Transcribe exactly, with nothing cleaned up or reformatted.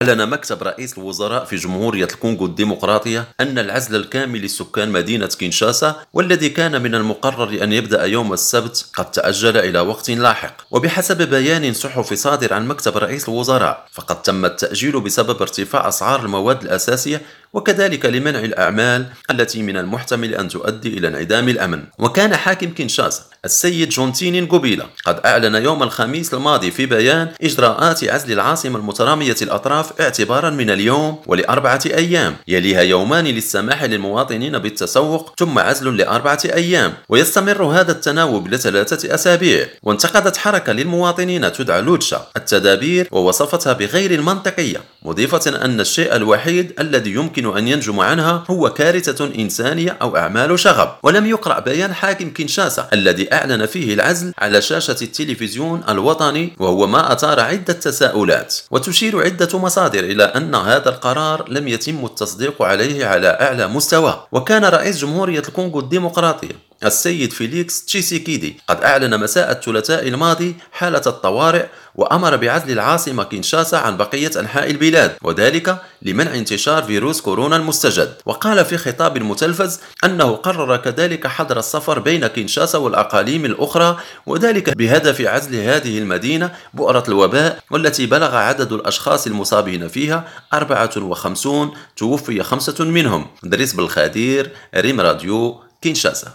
أعلن مكتب رئيس الوزراء في جمهورية الكونغو الديمقراطية أن العزل الكامل لسكان مدينة كينشاسا، والذي كان من المقرر أن يبدأ يوم السبت، قد تأجل إلى وقت لاحق. وبحسب بيان صحفي صادر عن مكتب رئيس الوزراء، فقد تم التأجيل بسبب ارتفاع أسعار المواد الأساسية، وكذلك لمنع الأعمال التي من المحتمل أن تؤدي إلى انعدام الأمن. وكان حاكم كينشاسا السيد جونتين غوبيلا قد أعلن يوم الخميس الماضي في بيان إجراءات عزل العاصمة المترامية الأطراف اعتبارا من اليوم ولأربعة أيام، يليها يومان للسماح للمواطنين بالتسوق، ثم عزل لأربعة أيام، ويستمر هذا التناوب لثلاثة أسابيع. وانتقدت حركة للمواطنين تدعى لوتشا التدابير ووصفتها بغير المنطقية، مضيفة أن الشيء الوحيد الذي يمكن أن ينجم عنها هو كارثة إنسانية أو أعمال شغب. ولم يقرأ بيان حاكم كينشاسا الذي أعلن فيه العزل على شاشة التلفزيون الوطني، وهو ما أثار عدة تساؤلات. وتشير عدة مصادر إلى أن هذا القرار لم يتم التصديق عليه على أعلى مستوى. وكان رئيس جمهورية الكونغو الديمقراطية السيد فيليكس تشيسيكيدي قد أعلن مساء الثلاثاء الماضي حالة الطوارئ، وأمر بعزل العاصمة كينشاسا عن بقية أنحاء البلاد، وذلك لمنع انتشار فيروس كورونا المستجد. وقال في خطاب متلفز أنه قرر كذلك حظر السفر بين كينشاسا والأقاليم الأخرى، وذلك بهدف عزل هذه المدينة بؤرة الوباء، والتي بلغ عدد الأشخاص المصابين فيها أربعة وخمسين، توفي خمسة منهم. دريس بالخدير، ريم راديو، كينشاسا.